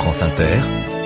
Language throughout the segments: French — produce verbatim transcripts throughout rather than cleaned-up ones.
France Inter,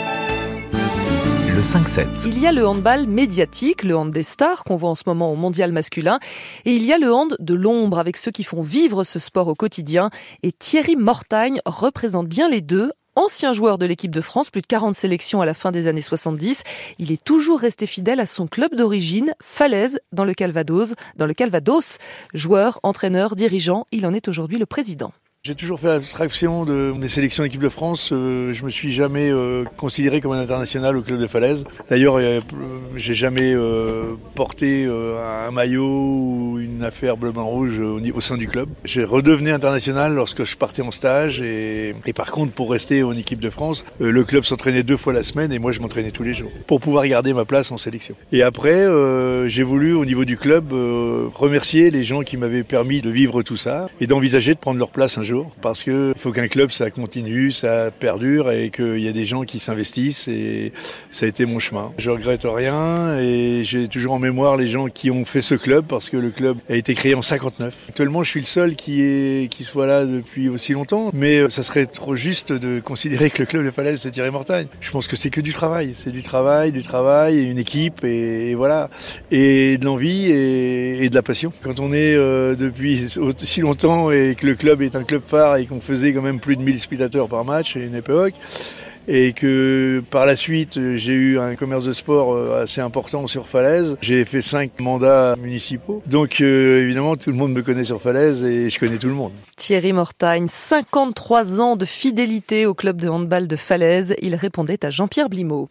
le cinq sept. Il y a le handball médiatique, le hand des stars qu'on voit en ce moment au mondial masculin, et il y a le hand de l'ombre avec ceux qui font vivre ce sport au quotidien. Et Thierry Mortagne représente bien les deux. Ancien joueur de l'équipe de France, plus de quarante sélections à la fin des années soixante-dix, il est toujours resté fidèle à son club d'origine, Falaise, dans le Calvados. Dans le Calvados, joueur, entraîneur, dirigeant, il en est aujourd'hui le président. J'ai toujours fait abstraction de mes sélections d'équipe de France. Euh, je me suis jamais euh, considéré comme un international au club de Falaise. D'ailleurs, euh, j'ai jamais euh, porté euh, un maillot ou une affaire bleu-blanc-rouge au, au sein du club. J'ai redevenu international lorsque je partais en stage. Et, et par contre, pour rester en équipe de France, euh, le club s'entraînait deux fois la semaine et moi je m'entraînais tous les jours pour pouvoir garder ma place en sélection. Et après, euh, j'ai voulu au niveau du club euh, remercier les gens qui m'avaient permis de vivre tout ça et d'envisager de prendre leur place un jour. Parce qu'il faut qu'un club, ça continue, ça perdure et qu'il y a des gens qui s'investissent et ça a été mon chemin. Je regrette rien et j'ai toujours en mémoire les gens qui ont fait ce club parce que le club a été créé en cinquante-neuf. Actuellement, je suis le seul qui, est, qui soit là depuis aussi longtemps, mais ça serait trop juste de considérer que le club de Falaise, c'est Thierry Mortagne. Je pense que c'est que du travail. C'est du travail, du travail et une équipe et, et voilà. Et de l'envie et, et de la passion. Quand on est euh, depuis aussi longtemps et que le club est un club phare et qu'on faisait quand même plus de mille spectateurs par match à une époque, et que par la suite j'ai eu un commerce de sport assez important sur Falaise. J'ai fait cinq mandats municipaux, donc euh, évidemment tout le monde me connaît sur Falaise et je connais tout le monde. Thierry Mortagne, cinquante-trois ans de fidélité au club de handball de Falaise, il répondait à Jean-Pierre Blimaud.